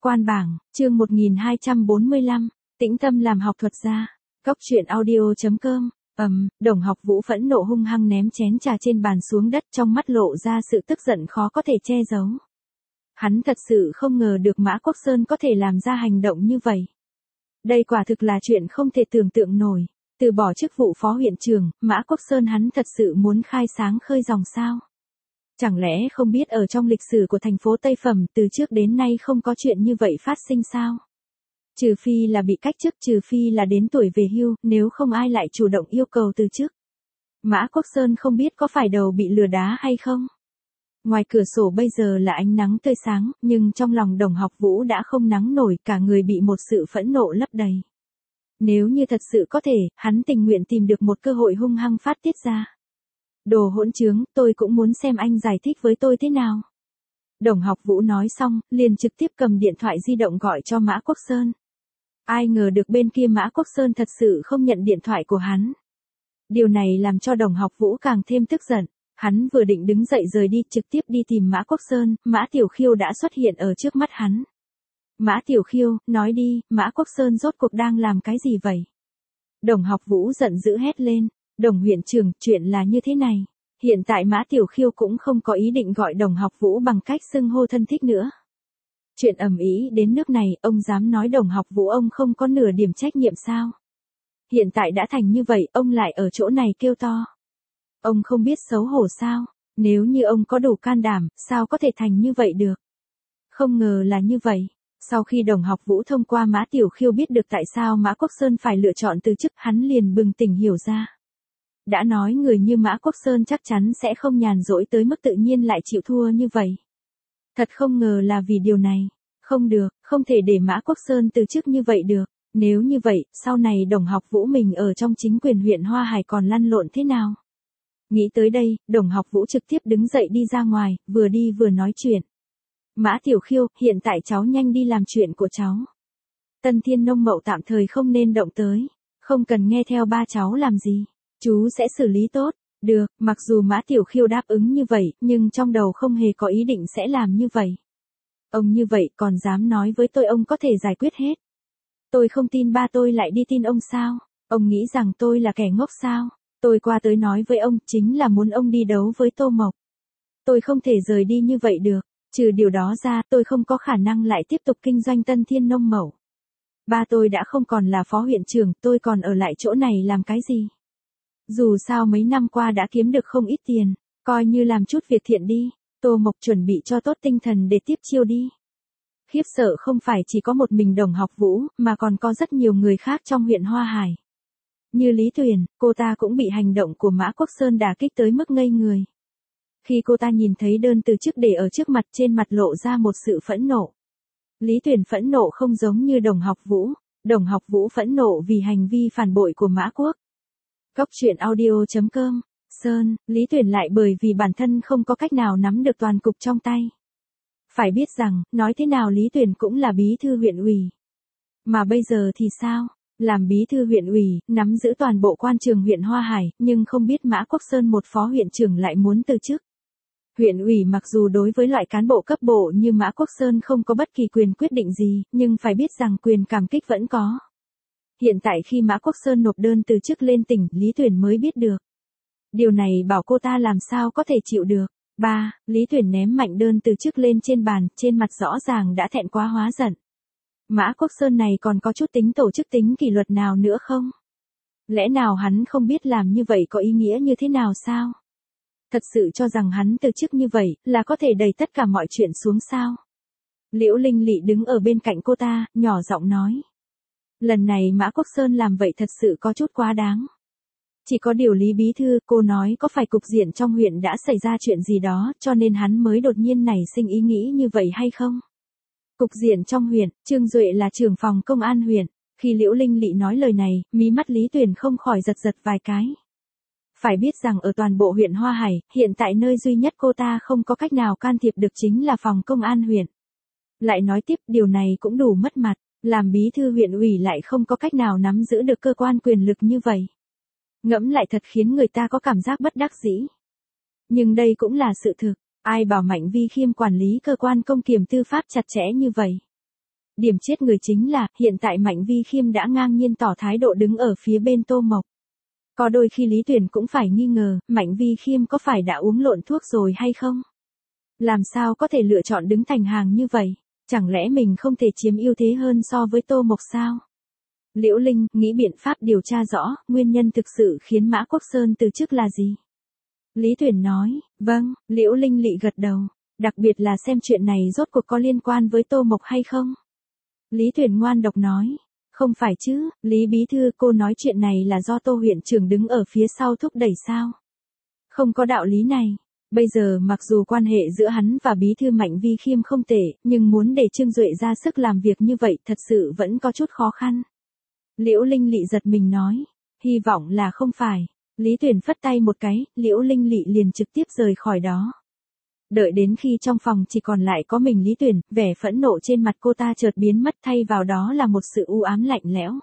Quan bảng, chương 1245, tĩnh tâm làm học thuật gia. Cốc truyện audio.com. Đồng Học Vũ phẫn nộ hung hăng ném chén trà trên bàn xuống đất, trong mắt lộ ra sự tức giận khó có thể che giấu. Hắn thật sự không ngờ được Mã Quốc Sơn có thể làm ra hành động như vậy. Đây quả thực là chuyện không thể tưởng tượng nổi. Từ bỏ chức vụ phó huyện trưởng, Mã Quốc Sơn hắn thật sự muốn khai sáng khơi dòng sao? Chẳng lẽ không biết ở trong lịch sử của thành phố Tây Phẩm từ trước đến nay không có chuyện như vậy phát sinh sao? Trừ phi là bị cách chức, trừ phi là đến tuổi về hưu, nếu không ai lại chủ động yêu cầu từ chức. Mã Quốc Sơn không biết có phải đầu bị lừa đá hay không? Ngoài cửa sổ bây giờ là ánh nắng tươi sáng, nhưng trong lòng Đồng Học Vũ đã không nắng nổi, cả người bị một sự phẫn nộ lấp đầy. Nếu như thật sự có thể, hắn tình nguyện tìm được một cơ hội hung hăng phát tiết ra. Đồ hỗn trướng, tôi cũng muốn xem anh giải thích với tôi thế nào. Đồng Học Vũ nói xong, liền trực tiếp cầm điện thoại di động gọi cho Mã Quốc Sơn. Ai ngờ được bên kia Mã Quốc Sơn thật sự không nhận điện thoại của hắn. Điều này làm cho Đồng Học Vũ càng thêm tức giận. Hắn vừa định đứng dậy rời đi, trực tiếp đi tìm Mã Quốc Sơn, Mã Tiểu Khiêu đã xuất hiện ở trước mắt hắn. Mã Tiểu Khiêu, nói đi, Mã Quốc Sơn rốt cuộc đang làm cái gì vậy? Đồng Học Vũ giận dữ hét lên. Đồng huyện trưởng, chuyện là như thế này. Hiện tại Mã Tiểu Khiêu cũng không có ý định gọi Đồng Học Vũ bằng cách xưng hô thân thích nữa. Chuyện ầm ĩ đến nước này, ông dám nói Đồng Học Vũ ông không có nửa điểm trách nhiệm sao? Hiện tại đã thành như vậy, ông lại ở chỗ này kêu to. Ông không biết xấu hổ sao? Nếu như ông có đủ can đảm, sao có thể thành như vậy được? Không ngờ là như vậy. Sau khi Đồng Học Vũ thông qua Mã Tiểu Khiêu biết được tại sao Mã Quốc Sơn phải lựa chọn từ chức, hắn liền bừng tỉnh hiểu ra. Đã nói người như Mã Quốc Sơn chắc chắn sẽ không nhàn rỗi tới mức tự nhiên lại chịu thua như vậy. Thật không ngờ là vì điều này. Không được, không thể để Mã Quốc Sơn từ chức như vậy được. Nếu như vậy, sau này Đồng Học Vũ mình ở trong chính quyền huyện Hoa Hải còn lăn lộn thế nào? Nghĩ tới đây, Đồng Học Vũ trực tiếp đứng dậy đi ra ngoài, vừa đi vừa nói chuyện. Mã Tiểu Khiêu, hiện tại cháu nhanh đi làm chuyện của cháu. Tân Thiên Nông Mậu tạm thời không nên động tới. Không cần nghe theo ba cháu làm gì. Chú sẽ xử lý tốt. Được, mặc dù Mã Tiểu Khiêu đáp ứng như vậy, nhưng trong đầu không hề có ý định sẽ làm như vậy. Ông như vậy còn dám nói với tôi ông có thể giải quyết hết. Tôi không tin ba tôi lại đi tin ông sao? Ông nghĩ rằng tôi là kẻ ngốc sao? Tôi qua tới nói với ông chính là muốn ông đi đấu với Tô Mộc. Tôi không thể rời đi như vậy được. Trừ điều đó ra, tôi không có khả năng lại tiếp tục kinh doanh Tân Thiên Nông Mậu. Ba tôi đã không còn là phó huyện trưởng, tôi còn ở lại chỗ này làm cái gì? Dù sao mấy năm qua đã kiếm được không ít tiền, coi như làm chút việc thiện đi. Tô Mộc chuẩn bị cho tốt tinh thần để tiếp chiêu đi. Khiếp sợ không phải chỉ có một mình Đồng Học Vũ, mà còn có rất nhiều người khác trong huyện Hoa Hải. Như Lý Tuyền, cô ta cũng bị hành động của Mã Quốc Sơn đả kích tới mức ngây người. Khi cô ta nhìn thấy đơn từ chức để ở trước mặt, trên mặt lộ ra một sự phẫn nộ. Lý Tuyền phẫn nộ không giống như Đồng Học Vũ. Đồng Học Vũ phẫn nộ vì hành vi phản bội của Mã Quốc. Cốc truyện audio.com. Sơn, Lý Tuyền lại bởi vì bản thân không có cách nào nắm được toàn cục trong tay. Phải biết rằng, nói thế nào Lý Tuyền cũng là bí thư huyện ủy. Mà bây giờ thì sao? Làm bí thư huyện ủy, nắm giữ toàn bộ quan trường huyện Hoa Hải, nhưng không biết Mã Quốc Sơn một phó huyện trưởng lại muốn từ chức. Huyện ủy mặc dù đối với loại cán bộ cấp bộ như Mã Quốc Sơn không có bất kỳ quyền quyết định gì, nhưng phải biết rằng quyền cảm kích vẫn có. Hiện tại khi Mã Quốc Sơn nộp đơn từ chức lên tỉnh, Lý Tuyền mới biết được. Điều này bảo cô ta làm sao có thể chịu được. Lý Tuyền ném mạnh đơn từ chức lên trên bàn, trên mặt rõ ràng đã thẹn quá hóa giận. Mã Quốc Sơn này còn có chút tính tổ chức tính kỷ luật nào nữa không? Lẽ nào hắn không biết làm như vậy có ý nghĩa như thế nào sao? Thật sự cho rằng hắn từ chức như vậy là có thể đẩy tất cả mọi chuyện xuống sao? Liễu Linh Lị đứng ở bên cạnh cô ta, nhỏ giọng nói. Lần này Mã Quốc Sơn làm vậy thật sự có chút quá đáng. Chỉ có điều Lý Bí Thư, cô nói có phải cục diện trong huyện đã xảy ra chuyện gì đó, cho nên hắn mới đột nhiên nảy sinh ý nghĩ như vậy hay không? Cục diện trong huyện, Trương Duệ là trưởng phòng công an huyện. Khi Liễu Linh Lị nói lời này, mí mắt Lý Tuyền không khỏi giật giật vài cái. Phải biết rằng ở toàn bộ huyện Hoa Hải, hiện tại nơi duy nhất cô ta không có cách nào can thiệp được chính là phòng công an huyện. Lại nói tiếp, điều này cũng đủ mất mặt. Làm bí thư huyện ủy lại không có cách nào nắm giữ được cơ quan quyền lực như vậy. Ngẫm lại thật khiến người ta có cảm giác bất đắc dĩ. Nhưng đây cũng là sự thực. Ai bảo Mạnh Vi Khiêm quản lý cơ quan công kiểm tư pháp chặt chẽ như vậy. Điểm chết người chính là, hiện tại Mạnh Vi Khiêm đã ngang nhiên tỏ thái độ đứng ở phía bên Tô Mộc. Có đôi khi Lý Tuyển cũng phải nghi ngờ, Mạnh Vi Khiêm có phải đã uống lộn thuốc rồi hay không? Làm sao có thể lựa chọn đứng thành hàng như vậy? Chẳng lẽ mình không thể chiếm ưu thế hơn so với Tô Mộc sao? Liễu Linh nghĩ biện pháp điều tra rõ, nguyên nhân thực sự khiến Mã Quốc Sơn từ chức là gì? Lý Tuyển nói, vâng, Liễu Linh lị gật đầu, đặc biệt là xem chuyện này rốt cuộc có liên quan với Tô Mộc hay không? Lý Tuyển ngoan độc nói, không phải chứ, Lý Bí Thư cô nói chuyện này là do Tô huyện trưởng đứng ở phía sau thúc đẩy sao? Không có đạo lý này. Bây giờ mặc dù quan hệ giữa hắn và Bí Thư Mạnh Vi Khiêm không tệ, nhưng muốn để Trương Duệ ra sức làm việc như vậy thật sự vẫn có chút khó khăn. Liễu Linh lị giật mình nói, hy vọng là không phải. Lý Tuyển phất tay một cái, Liễu Linh lị liền trực tiếp rời khỏi đó. Đợi đến khi trong phòng chỉ còn lại có mình Lý Tuyển, vẻ phẫn nộ trên mặt cô ta chợt biến mất, thay vào đó là một sự u ám lạnh lẽo.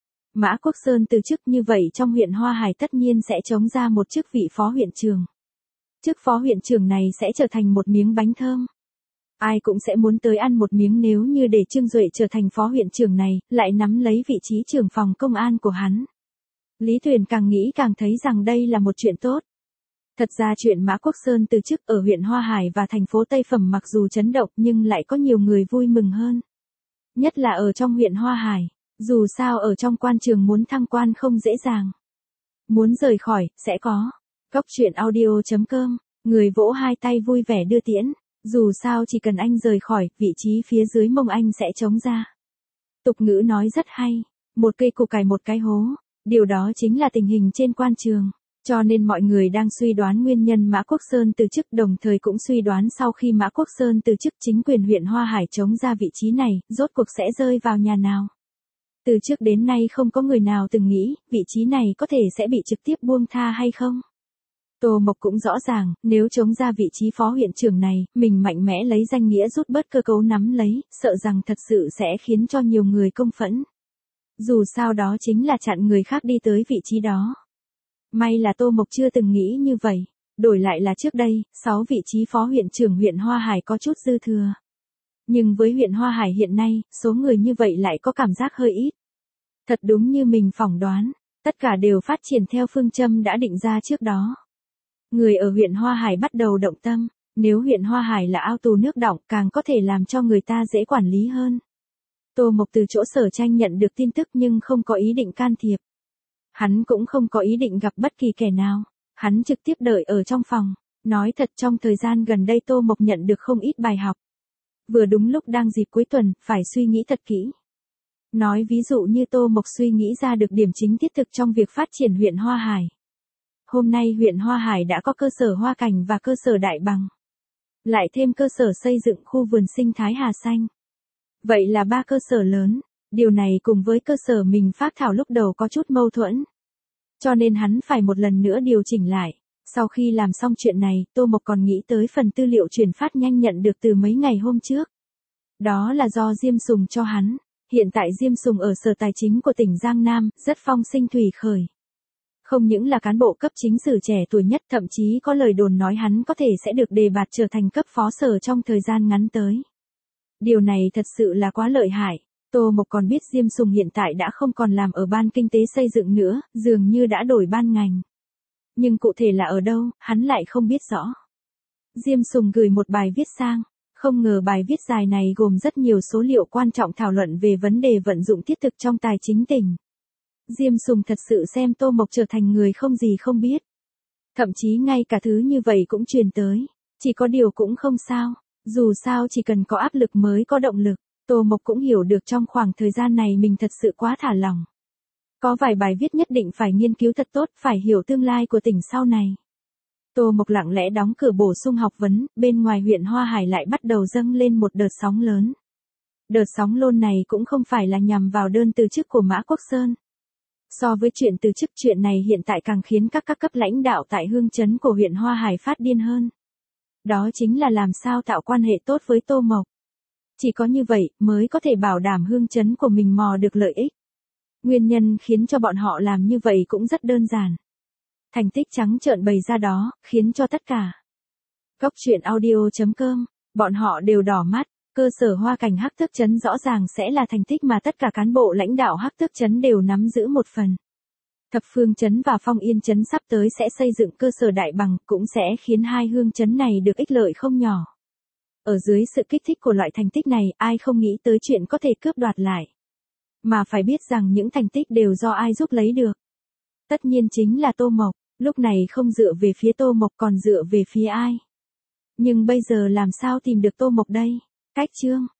Mã Quốc Sơn từ chức như vậy trong huyện Hoa Hải tất nhiên sẽ trống ra một chức vị phó huyện trưởng. Chức phó huyện trưởng này sẽ trở thành một miếng bánh thơm. Ai cũng sẽ muốn tới ăn một miếng nếu như để Trương Duệ trở thành phó huyện trưởng này, lại nắm lấy vị trí trưởng phòng công an của hắn. Lý Tuyển càng nghĩ càng thấy rằng đây là một chuyện tốt. Thật ra chuyện Mã Quốc Sơn từ chức ở huyện Hoa Hải và thành phố Tây Phẩm mặc dù chấn động nhưng lại có nhiều người vui mừng hơn. Nhất là ở trong huyện Hoa Hải, dù sao ở trong quan trường muốn thăng quan không dễ dàng. Muốn rời khỏi, sẽ có. Cốc truyện audio.com, người vỗ hai tay vui vẻ đưa tiễn. Dù sao chỉ cần anh rời khỏi, vị trí phía dưới mông anh sẽ trống ra. Tục ngữ nói rất hay, một cây củ cải một cái hố, điều đó chính là tình hình trên quan trường. Cho nên mọi người đang suy đoán nguyên nhân Mã Quốc Sơn từ chức, đồng thời cũng suy đoán sau khi Mã Quốc Sơn từ chức chính quyền huyện Hoa Hải trống ra vị trí này, rốt cuộc sẽ rơi vào nhà nào. Từ trước đến nay không có người nào từng nghĩ, vị trí này có thể sẽ bị trực tiếp buông tha hay không. Tô Mộc cũng rõ ràng, nếu trống ra vị trí phó huyện trưởng này, mình mạnh mẽ lấy danh nghĩa rút bớt cơ cấu nắm lấy, sợ rằng thật sự sẽ khiến cho nhiều người công phẫn. Dù sao đó chính là chặn người khác đi tới vị trí đó. May là Tô Mộc chưa từng nghĩ như vậy, đổi lại là trước đây, 6 vị trí phó huyện trưởng huyện Hoa Hải có chút dư thừa. Nhưng với huyện Hoa Hải hiện nay, số người như vậy lại có cảm giác hơi ít. Thật đúng như mình phỏng đoán, tất cả đều phát triển theo phương châm đã định ra trước đó. Người ở huyện Hoa Hải bắt đầu động tâm, nếu huyện Hoa Hải là ao tù nước đọng càng có thể làm cho người ta dễ quản lý hơn. Tô Mộc từ chỗ Sở Tranh nhận được tin tức nhưng không có ý định can thiệp. Hắn cũng không có ý định gặp bất kỳ kẻ nào, hắn trực tiếp đợi ở trong phòng. Nói thật trong thời gian gần đây Tô Mộc nhận được không ít bài học. Vừa đúng lúc đang dịp cuối tuần, phải suy nghĩ thật kỹ. Nói ví dụ như Tô Mộc suy nghĩ ra được điểm chính thiết thực trong việc phát triển huyện Hoa Hải. Hôm nay huyện Hoa Hải đã có cơ sở Hoa Cảnh và cơ sở Đại Bằng. Lại thêm cơ sở xây dựng khu vườn sinh thái Hà Xanh. Vậy là 3 cơ sở lớn, điều này cùng với cơ sở mình phác thảo lúc đầu có chút mâu thuẫn. Cho nên hắn phải một lần nữa điều chỉnh lại. Sau khi làm xong chuyện này, Tô Mộc còn nghĩ tới phần tư liệu chuyển phát nhanh nhận được từ mấy ngày hôm trước. Đó là do Diêm Sùng cho hắn. Hiện tại Diêm Sùng ở Sở Tài chính của tỉnh Giang Nam, rất phong sinh thủy khởi. Không những là cán bộ cấp chính sử trẻ tuổi nhất, thậm chí có lời đồn nói hắn có thể sẽ được đề bạt trở thành cấp phó sở trong thời gian ngắn tới. Điều này thật sự là quá lợi hại. Tô Mộc còn biết Diêm Sùng hiện tại đã không còn làm ở ban kinh tế xây dựng nữa, dường như đã đổi ban ngành. Nhưng cụ thể là ở đâu, hắn lại không biết rõ. Diêm Sùng gửi một bài viết sang. Không ngờ bài viết dài này gồm rất nhiều số liệu quan trọng thảo luận về vấn đề vận dụng thiết thực trong tài chính tỉnh. Diêm Sùng thật sự xem Tô Mộc trở thành người không gì không biết. Thậm chí ngay cả thứ như vậy cũng truyền tới. Chỉ có điều cũng không sao. Dù sao chỉ cần có áp lực mới có động lực. Tô Mộc cũng hiểu được trong khoảng thời gian này mình thật sự quá thả lỏng. Có vài bài viết nhất định phải nghiên cứu thật tốt, phải hiểu tương lai của tỉnh sau này. Tô Mộc lặng lẽ đóng cửa bổ sung học vấn, bên ngoài huyện Hoa Hải lại bắt đầu dâng lên một đợt sóng lớn. Đợt sóng lôn này cũng không phải là nhằm vào đơn từ chức của Mã Quốc Sơn. So với chuyện từ chức, chuyện này hiện tại càng khiến các cấp lãnh đạo tại hương chấn của huyện Hoa Hải phát điên hơn. Đó chính là làm sao tạo quan hệ tốt với Tô Mộc. Chỉ có như vậy mới có thể bảo đảm hương chấn của mình mò được lợi ích. Nguyên nhân khiến cho bọn họ làm như vậy cũng rất đơn giản. Thành tích trắng trợn bày ra đó, khiến cho tất cả Cốc truyện audio.com, bọn họ đều đỏ mắt. Cơ sở Hoa Cảnh Hắc Tức Trấn rõ ràng sẽ là thành tích mà tất cả cán bộ lãnh đạo Hắc Tức Trấn đều nắm giữ một phần. Thập Phương Trấn và Phong Yên Trấn sắp tới sẽ xây dựng cơ sở đại bằng, cũng sẽ khiến hai hương trấn này được ích lợi không nhỏ. Ở dưới sự kích thích của loại thành tích này, ai không nghĩ tới chuyện có thể cướp đoạt lại. Mà phải biết rằng những thành tích đều do ai giúp lấy được. Tất nhiên chính là Tô Mộc, lúc này không dựa về phía Tô Mộc còn dựa về phía ai. Nhưng bây giờ làm sao tìm được Tô Mộc đây? Cách chương